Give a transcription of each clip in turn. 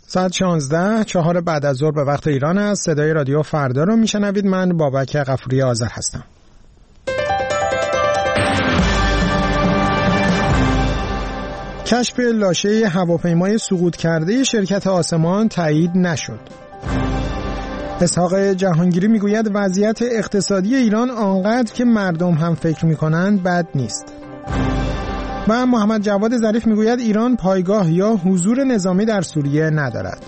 ساعت 16 4 بعد از ظهر به وقت ایران است. صدای رادیو فردا رو میشنوید. من بابک غفوری آذر هستم. کشف لاشه هواپیمای سقوط کرده شرکت آسمان تایید نشد. اسحاق جهانگیری میگوید وضعیت اقتصادی ایران آنقدر که مردم هم فکر میکنند بد نیست. و محمد جواد ظریف میگوید ایران پایگاه یا حضور نظامی در سوریه ندارد.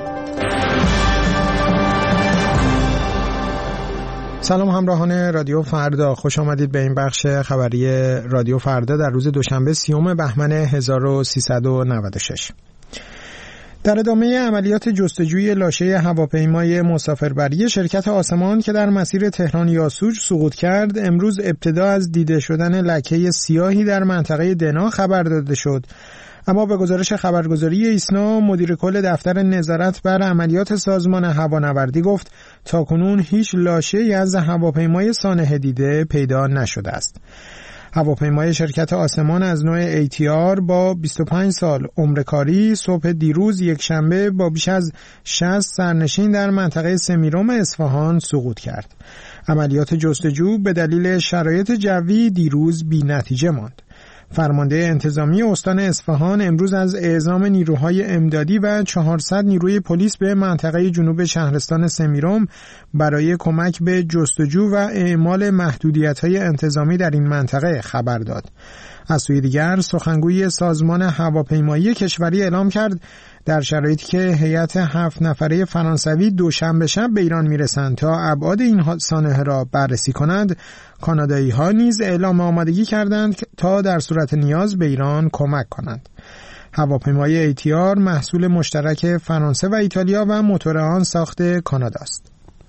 سلام همراهان رادیو فردا، خوش آمدید به این بخش خبری رادیو فردا در روز دوشنبه 30 بهمن 1396. در ادامه عملیات جستجوی لاشه هواپیمای مسافربری شرکت آسمان که در مسیر تهران یاسوج سقوط کرد، امروز ابتدا از دیده شدن لکه سیاهی در منطقه دنا خبر داده شد. اما به گزارش خبرگزاری ایسنا، مدیر کل دفتر نظارت بر عملیات سازمان هوانوردی گفت تاکنون هیچ لاشه‌ای از هواپیمای سانحه دیده پیدا نشده است. هواپیمای شرکت آسمان از نوع ATR با 25 سال عمر کاری صبح دیروز یکشنبه با بیش از 60 سرنشین در منطقه سمیرم اصفهان سقوط کرد. عملیات جستجو به دلیل شرایط جوی دیروز بی نتیجه ماند. فرمانده انتظامی استان اصفهان امروز از اعزام نیروهای امدادی و 400 نیروی پلیس به منطقه جنوب شهرستان سمیرم برای کمک به جستجو و اعمال محدودیت‌های انتظامی در این منطقه خبر داد. از سوی دیگر سخنگوی سازمان هواپیمایی کشوری اعلام کرد در شرایطی که هیئت 7 نفره فرانسوی دوشنبه شب به ایران میرسند تا ابعاد این سانحه را بررسی کنند، کانادایی‌ها نیز اعلام آمادگی کردند تا در صورت نیاز به ایران کمک کنند. هواپیمای ATR محصول مشترک فرانسه و ایتالیا و موتور آن ساخت کانادا است.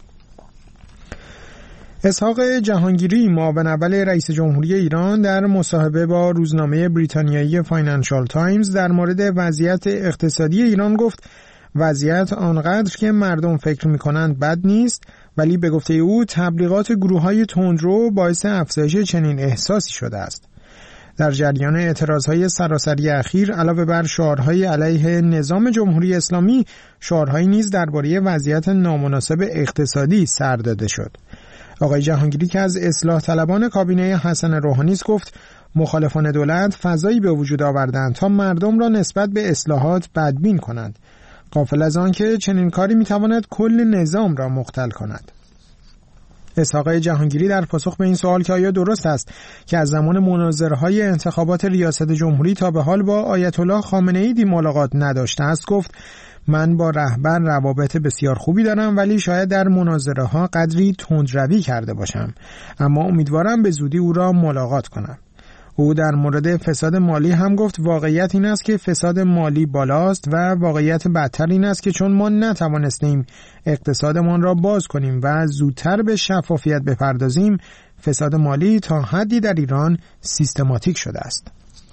اسحاق جهانگیری معاون اول رئیس جمهوری ایران در مصاحبه با روزنامه بریتانیایی فاینانشال تایمز در مورد وضعیت اقتصادی ایران گفت وضعیت آنقدر که مردم فکر می‌کنند بد نیست، ولی به گفته او تبلیغات گروه‌های تندرو باعث افزایش چنین احساسی شده است. در جریان اعتراضهای سراسری اخیر علاوه بر شعارهای علیه نظام جمهوری اسلامی، شعارهایی نیز درباره وضعیت نامناسب اقتصادی سر داده شد. آقای جهانگیری که از اصلاح طلبان کابینه حسن روحانی است گفت مخالفان دولت فضایی به وجود آوردند تا مردم را نسبت به اصلاحات بدبین کنند، غافل از آن که چنین کاری میتواند کل نظام را مختل کند. اسحاق جهانگیری در پاسخ به این سوال که آیا درست است که از زمان مناظره‌های انتخابات ریاست جمهوری تا به حال با آیت الله خامنه‌ای ملاقات نداشته است، گفت من با رهبر روابط بسیار خوبی دارم، ولی شاید در مناظره ها قدری تندروی کرده باشم، اما امیدوارم به زودی او را ملاقات کنم. او در مورد فساد مالی هم گفت واقعیت این است که فساد مالی بالاست و واقعیت بدتر این است که چون ما نتوانستیم اقتصادمان را باز کنیم و زودتر به شفافیت بپردازیم، فساد مالی تا حدی در ایران سیستماتیک شده است.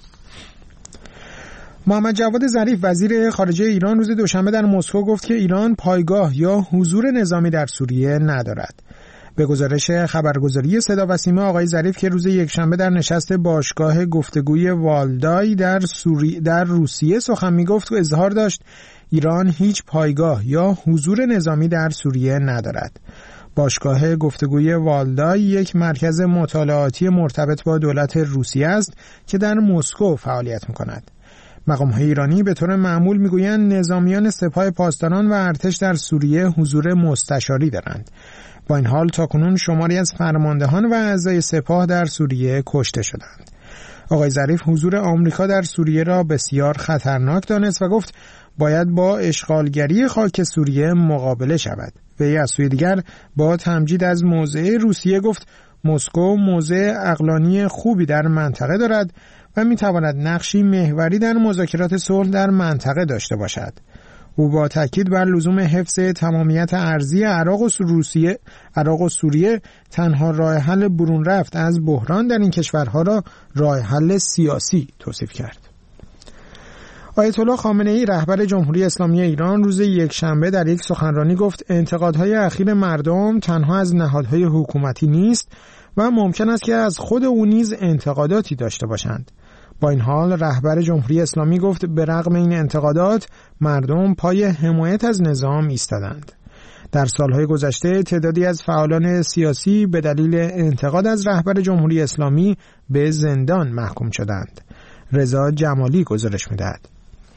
محمد جواد ظریف وزیر خارجه ایران روز دوشنبه در مسکو گفت که ایران پایگاه یا حضور نظامی در سوریه ندارد. به گزارش خبرگزاری صدا و سیما، آقای ظریف که روز یکشنبه در نشست باشگاه گفتگوی والدای در روسیه سخن می‌گفت و اظهار داشت ایران هیچ پایگاه یا حضور نظامی در سوریه ندارد. باشگاه گفتگوی والدای یک مرکز مطالعاتی مرتبط با دولت روسیه است که در مسکو فعالیت می‌کند. مقام‌های ایرانی به طور معمول میگویند نظامیان سپاه پاسداران و ارتش در سوریه حضور مستشاری دارند. با این حال تاکنون شماری از فرماندهان و اعضای سپاه در سوریه کشته شدند. آقای ظریف حضور آمریکا در سوریه را بسیار خطرناک دانست و گفت باید با اشغالگری خاک سوریه مقابله شود. وی از سوی دیگر با تمجید از موضع روسیه گفت مسکو موضع عقلانی خوبی در منطقه دارد و میتواند نقشی محوری در مذاکرات صلح در منطقه داشته باشد. او با تاکید بر لزوم حفظ تمامیت ارضی عراق و سوریه تنها راه حل برون رفت از بحران در این کشورها را راه حل سیاسی توصیف کرد. آیت الله خامنه‌ای رهبر جمهوری اسلامی ایران روز یکشنبه در یک سخنرانی گفت انتقادهای اخیر مردم تنها از نهادهای حکومتی نیست و ممکن است که از خود او نیز انتقاداتی داشته باشند. با این حال رهبر جمهوری اسلامی گفت به رغم این انتقادات مردم پای حمایت از نظام ایستادند. در سالهای گذشته تعدادی از فعالان سیاسی به دلیل انتقاد از رهبر جمهوری اسلامی به زندان محکوم شدند. رضا جمالی گزارش می‌دهد.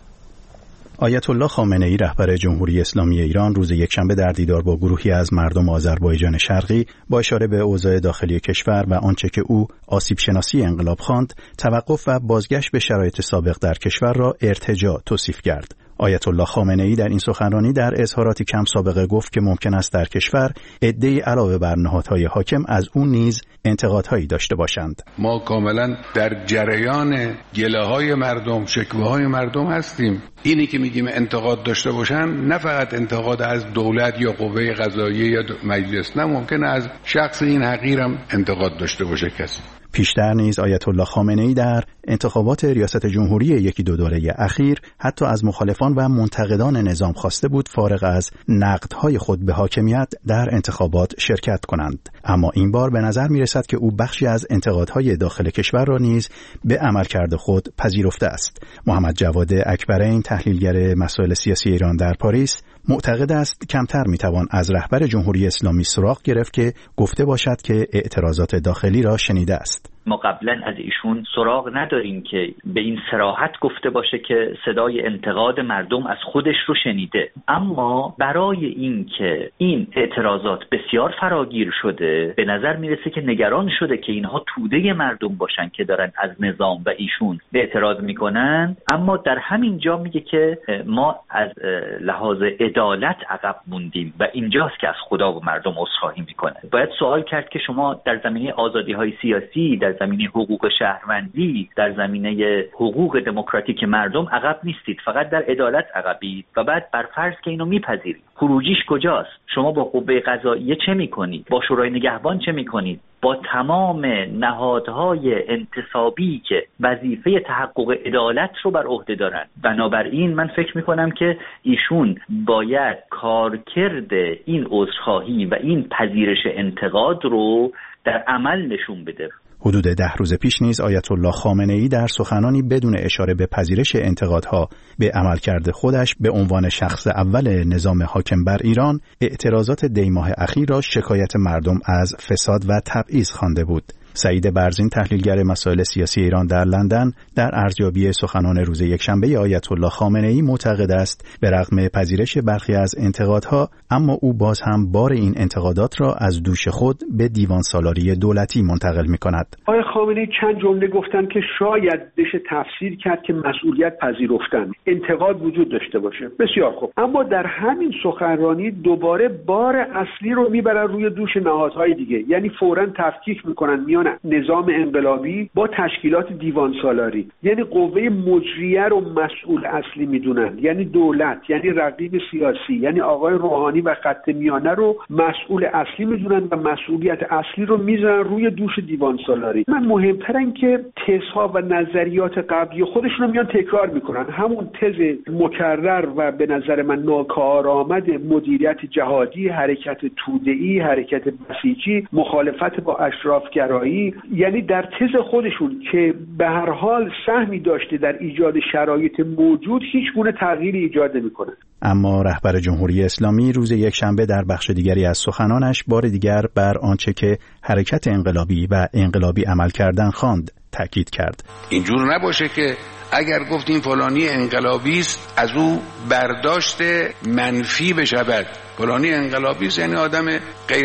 آیت الله خامنه ای رهبر جمهوری اسلامی ایران روز یکشنبه در دیدار با گروهی از مردم آذربایجان شرقی با اشاره به اوضاع داخلی کشور و آنچه که او آسیب شناسی انقلاب خواند، توقف و بازگشت به شرایط سابق در کشور را ارتجاع توصیف کرد. آیت الله خامنه ای در این سخنرانی در اظهاراتی کم سابقه گفت که ممکن است در کشور عده‌ای علاوه بر نهادهای حاکم از اون نیز انتقادهایی داشته باشند. ما کاملا در جریان گله‌های مردم، شکوه‌های مردم هستیم. اینی که میگیم انتقاد داشته باشن، نه فقط انتقاد از دولت یا قوه قضاییه یا مجلس، نه ممکن از شخص این حقیرم انتقاد داشته باشه کسی. پیشتر نیز آیت الله خامنه ای در انتخابات ریاست جمهوری یکی دو دوره اخیر حتی از مخالفان و منتقدان نظام خواسته بود فارغ از نقدهای خود به حاکمیت در انتخابات شرکت کنند. اما این بار به نظر می رسد که او بخشی از انتقادهای داخل کشور را نیز به عملکرد خود پذیرفته است. محمد جواد اکبرین، تحلیلگر مسائل سیاسی ایران در پاریس، معتقد است کمتر میتوان از رهبر جمهوری اسلامی سراغ گرفت که گفته باشد که اعتراضات داخلی را شنیده است. ما قبلا از ایشون سراغ نداریم که به این صراحت گفته باشه که صدای انتقاد مردم از خودش رو شنیده. اما برای این که این اعتراضات بسیار فراگیر شده، به نظر میرسه که نگران شده که اینها توده مردم باشن که دارن از نظام و ایشون اعتراض میکنن. اما در همین جا میگه که ما از لحاظ عدالت عقب موندیم و اینجاست که از خدا و مردم عذرخواهی میکنه. باید سوال کرد که شما در زمینه آزادی‌های سیاسی، در زمینه حقوق شهروندی، در زمینه حقوق دموکراتیک مردم عقب نیستید، فقط در عدالت عقبید و بعد بر فرض که اینو میپذیرید، خروجیش کجاست؟ شما با قوه قضاییه چه میکنید؟ با شورای نگهبان چه میکنید؟ با تمام نهادهای انتصابی که وظیفه تحقق عدالت رو بر عهده دارن. بنابراین من فکر میکنم که ایشون باید کارکرد این عذرخواهی و این پذیرش انتقاد رو در عمل نشون بده. حدود 10 روز پیش نیز آیت الله خامنه ای در سخنانی بدون اشاره به پذیرش انتقادها به عملکرد خودش به عنوان شخص اول نظام حاکم بر ایران اعتراضات دیماه اخیر را شکایت مردم از فساد و تبعیض خوانده بود. سعید برزین، تحلیلگر مسائل سیاسی ایران در لندن، در ارزیابی سخنان روز یکشنبه آیت الله خامنه ای معتقد است به رغم پذیرش برخی از انتقادها، اما او باز هم بار این انتقادات را از دوش خود به دیوان سالاری دولتی منتقل می‌کند. آقای خامنه ای چند جمله گفتن که شاید بشه تفسیر کرد که مسئولیت پذیرفتن، انتقاد وجود داشته باشه. بسیار خوب. اما در همین سخنرانی دوباره بار اصلی رو میبرن روی دوش نهادهای دیگه، یعنی فوراً تفکیک میکنن نظام انقلابی با تشکیلات دیوان سالاری، یعنی قوه مجریه رو مسئول اصلی میدونن، یعنی دولت، یعنی رقیب سیاسی، یعنی آقای روحانی و خط میانه رو مسئول اصلی میدونن و مسئولیت اصلی رو میذارن روی دوش دیوان سالاری. من مهمتر این که تزها و نظریات قبلی خودشون رو میان تکرار میکنن، همون تز مکرر و به نظر من ناکارآمد مدیریت جهادی، حرکت توده‌ای، حرکت بسیجی، مخالفت با اشرافگرایی، یعنی در تز خودشون که به هر حال سهمی داشته در ایجاد شرایط موجود هیچ گونه تغییری ایجاد نمی‌کنه. اما رهبر جمهوری اسلامی روز یکشنبه در بخش دیگری از سخنانش بار دیگر بر آنچه که حرکت انقلابی و انقلابی عمل کردن خواند تاکید کرد. اینجور نباشه که اگر گفتیم فلانی انقلابی است از او برداشت منفی بشود. فلانی انقلابی است یعنی آدم غیر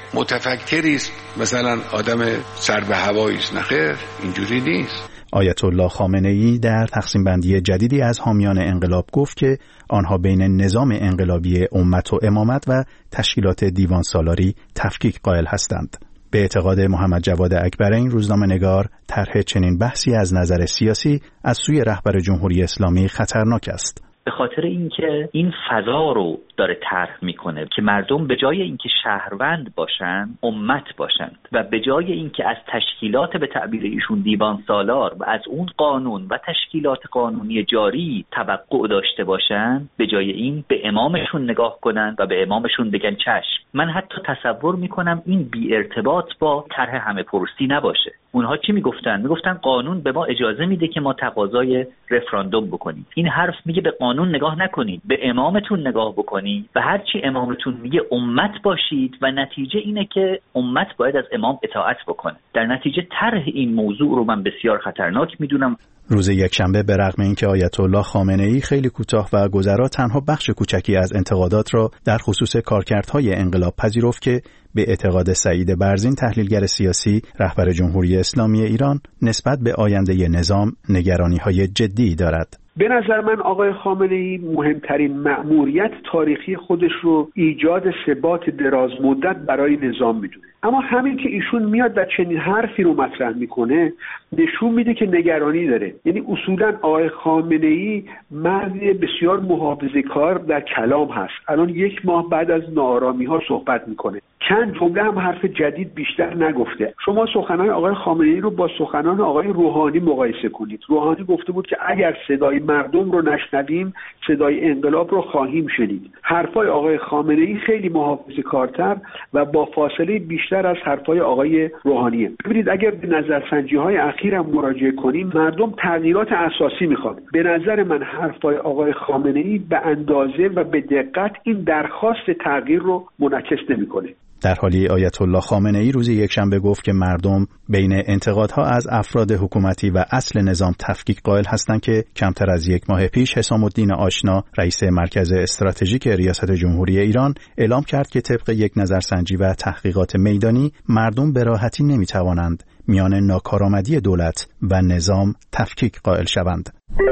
متفکری است، مثلا آدم سر به هوایی است. نخیر، اینجوری نیست. آیت الله خامنه ای در تقسیم بندی جدیدی از حامیان انقلاب گفت که آنها بین نظام انقلابی امت و امامت و تشکیلات دیوان سالاری تفکیک قائل هستند. به اعتقاد محمد جواد اکبرین، روزنامه‌نگار، طرح چنین بحثی از نظر سیاسی از سوی رهبر جمهوری اسلامی خطرناک است. به خاطر اینکه این فضا رو داره طرح میکنه که مردم به جای اینکه شهروند باشن امت باشند و به جای اینکه از تشکیلات به تعبیر ایشون دیوان سالار و از اون قانون و تشکیلات قانونی جاری توقع داشته باشن، به جای این به امامشون نگاه کنن و به امامشون بگن چشم من حتی تصور میکنم این بی ارتباط با طرح همه پرسی نباشه. اونها چی میگفتن؟ قانون به ما اجازه میده که ما تقاضای رفراندوم بکنیم. این حرف میگه به قانون نگاه نکنید، به امامتون نگاه بکنید و هرچی امامتون میگه امت باشید و نتیجه اینه که امت باید از امام اطاعت بکنه. در نتیجه طرح این موضوع رو من بسیار خطرناک میدونم. روز یکشنبه به رغم اینکه آیت الله خامنه‌ای خیلی کوتاه و گذرا تنها بخش کوچکی از انتقادات را در خصوص کارکردهای انقلاب پذیرفت که به اعتقاد سعید برزین تحلیلگر سیاسی رهبر جمهوری اسلامی ایران نسبت به آینده نظام نگرانی‌های جدی دارد. به نظر من آقای خامنه‌ای مهمترین مأموریت تاریخی خودش رو ایجاد ثبات دراز مدت برای نظام میدونه. اما همین که ایشون میاد و چنین حرفی رو مطرح میکنه نشون میده که نگرانی داره. یعنی اصولا آقای خامنه‌ای مرد بسیار محافظه‌کار در کلام هست. الان 1 ماه بعد از ناآرامی‌ها صحبت میکنه. چند جمله هم حرف جدید بیشتر نگفته. شما سخنان آقای خامنه‌ای رو با سخنان آقای روحانی مقایسه کنید. روحانی گفته بود که اگر صدای مردم رو نشنویم صدای انقلاب رو خواهیم شنید. حرفای آقای خامنه‌ای خیلی محافظه‌کارتر و با فاصله بیشتر از حرفای آقای روحانیه. ببینید اگر به نظرسنجی‌های اخیرم مراجعه کنیم مردم تغییرات اساسی میخوان. به نظر من حرفای آقای خامنه‌ای به اندازه و به دقت این درخواست تغییر رو منعکس نمی‌کنه. در حالی آیت الله خامنه‌ای روز یکشنبه گفت که مردم بین انتقادها از افراد حکومتی و اصل نظام تفکیک قائل هستند که کمتر از 1 ماه پیش حسام الدین آشنا رئیس مرکز استراتژیک ریاست جمهوری ایران اعلام کرد که طبق یک نظرسنجی و تحقیقات میدانی مردم به راحتی نمیتوانند میان ناکارآمدی دولت و نظام تفکیک قائل شوند.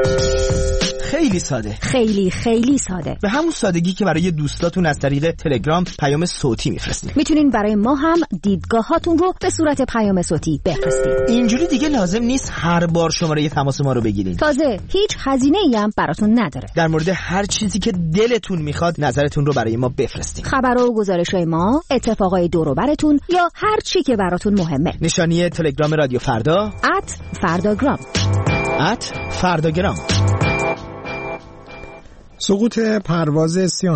خیلی ساده، خیلی ساده، به همون سادگی که برای دوستاتون از طریق تلگرام پیام صوتی میفرستید. میتونین برای ما هم دیدگاهاتون رو به صورت پیام صوتی بفرستید. اینجوری دیگه لازم نیست هر بار شماره تماس ما رو بگیرید. تازه هیچ هزینه‌ای هم براتون نداره. در مورد هر چیزی که دلتون میخواد نظرتون رو برای ما بفرستید. خبر و گزارش‌های ما، اتفاقای دور و براتون یا هر چی که براتون مهمه. نشانی تلگرام رادیو فردا @فرداگرام. @فرداگرام. سقوط پرواز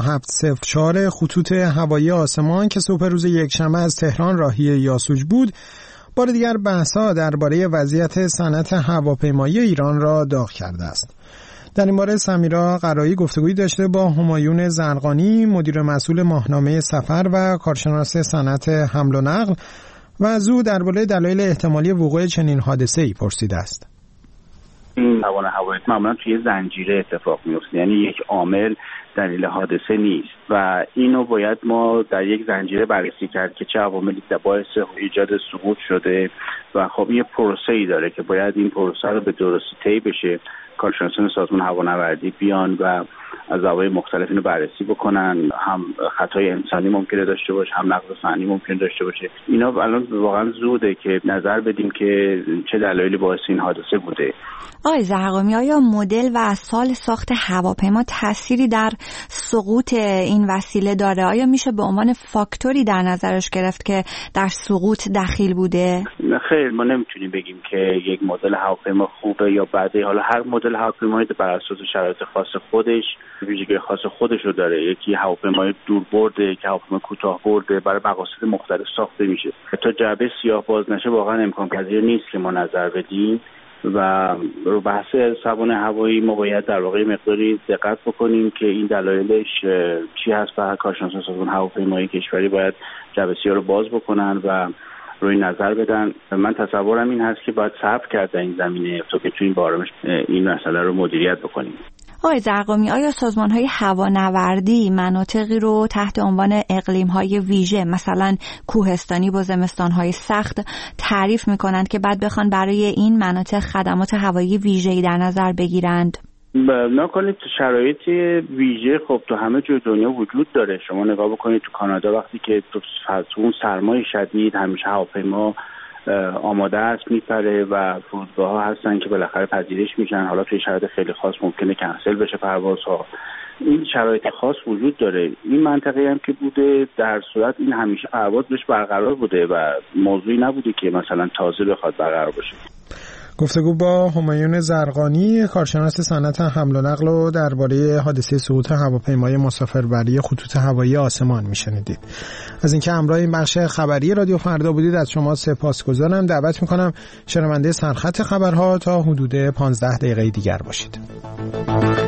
3704 خطوط هوایی آسمان که صبح روز یکشنبه از تهران راهی یاسوج بود، بار دیگر بحث‌ها درباره وضعیت صنعت هواپیمایی ایران را داغ کرده است. در این باره سمیرا قرایی گفتگویی داشته با همایون زرقانی، مدیر مسئول ماهنامه سفر و کارشناس صنعت حمل و نقل، و از او درباره دلایل احتمالی وقوع چنین حادثه‌ای پرسیده است. این توان هوایی معمولا توی زنجیره اتفاق میفته، یعنی یک عامل دلیل حادثه نیست و اینو باید ما در یک زنجیره بررسی کرد که چه عواملی باعث ایجاد سقوط شده و خب یه پروسه‌ای داره که باید این پروسه رو به درستی طی بشه. کارشناسان سازمان هوانوردی بیان و از زوایای مختلف اینو بررسی بکنن، هم خطای انسانی ممکنه داشته باشه، هم نقص فنی ممکنه داشته باشه. اینا الان واقعا زوده که نظر بدیم که چه دلایلی باعث این حادثه بوده. آقای زرقامی، آیا مدل و سال ساخت هواپیما تأثیری در سقوط این وسیله داره؟ آیا میشه به عنوان فاکتوری در نظرش گرفت که در سقوط دخیل بوده؟ خیر، ما نمیتونیم بگیم که یک مدل هواپیما خوبه یا بده. حالا هر مدل هواپیمایی بر اساس شرایط خاص خودش ویژگی خاص خودش رو داره. یکی هواپیمای دوربرده، که هواپیمای کوتاه‌برده، برای مقاصد مختلف ساخته میشه. تا جعبه سیاه باز نشه واقعا امکان پذیر نیست که ما نظر بدیم و رو بحث سوانح هوایی ما باید در واقع مقداری دقت بکنیم که این دلایلش چی هست و کارشناسان سازمان هواپیمایی کشوری باید جعبه سیاه رو باز بکنن و روی نظر بدن. من تصورم این هست که باید صبر کرد در این زمینه تا که توی این بارمش این مسئله رو مدیریت بکنیم. آقای زرقامی، آیا سازمان‌های هوانوردی مناطقی رو تحت عنوان اقلیم‌های ویژه مثلا کوهستانی با زمستان‌های سخت تعریف می‌کنند که بعد بخوان برای این مناطق خدمات هوایی ویژه‌ای در نظر بگیرند؟ نکنید شرایط ویژه خب تو همه جای دنیا وجود داره. شما نگاه بکنید تو کانادا وقتی که تو اون سرمای شدید همیشه هواپیما آماده است میپره و فرودگاه ها هستن که بالاخره پذیرش میشن. حالا توی شرایط خیلی خاص ممکنه کنسل بشه پروازها. این شرایط خاص وجود داره. این منطقه هم که بوده در صورت این همیشه پرواز بهش برقرار بوده و موضوعی نبوده که مثلا تازه بخواد برقرار باشه. گفتگو با همایون زرقانی، کارشناس صنعت حمل و نقل و درباره حادثه سقوط هواپیمای مسافربری خطوط هوایی آسمان میشنیدید. از اینکه همراه این بخش خبری رادیو فردا بودید از شما سپاسگزارم. دعوت میکنم شنونده سرخط خبرها تا حدود 15 دقیقه دیگر باشید.